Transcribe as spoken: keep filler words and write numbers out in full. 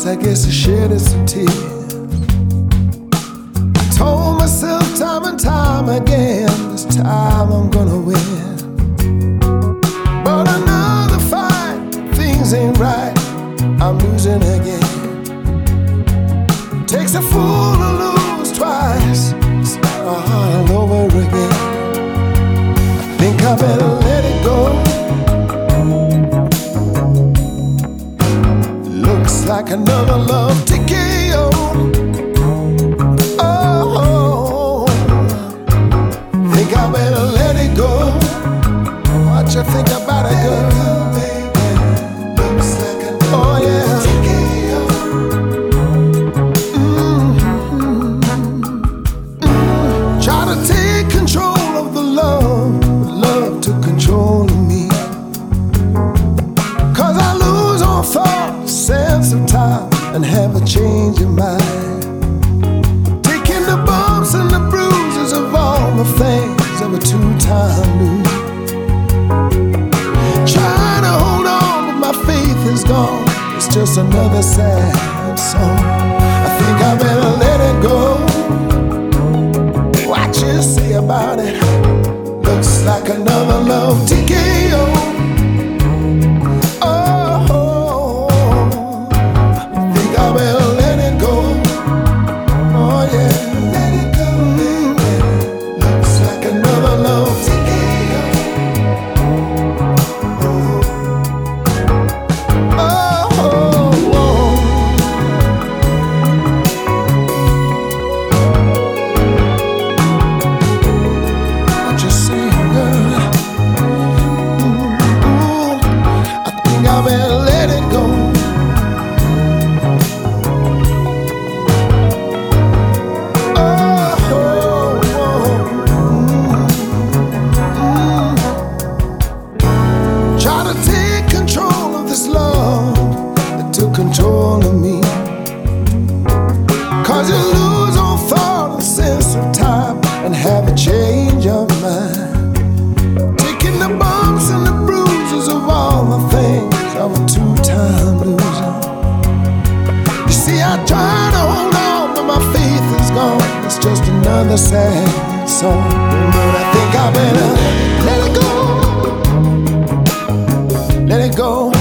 I guess I shed some tears. Told myself time and time again, this time I'm gonna win. But another fight, things ain't right, I'm losing again. Takes a fool to lose twice, start all over again. I think I better let it go. Looks like another love T K O. Oh, think I better let it go. What you think about it, girl? Looks like another oh, yeah. T K O. Mm-hmm. Mm-hmm. Try to take control of the love, but love took control of me. Cause I lose all thought, sense of time, and have a change in mind. Taking the bumps and the bruises of all the things of a two-time loser. Trying to hold on, but my faith is gone. It's just another sad song. I think I better let it go. What you say about it? Looks like another love T K O. Control of me. Cause you lose all thought and sense of time, and have a change of mind. Taking the bumps and the bruises of all the things of a two-time loser. You see, I try to hold on, but my faith is gone. It's just another sad song. But I think I better let it go. Let it go.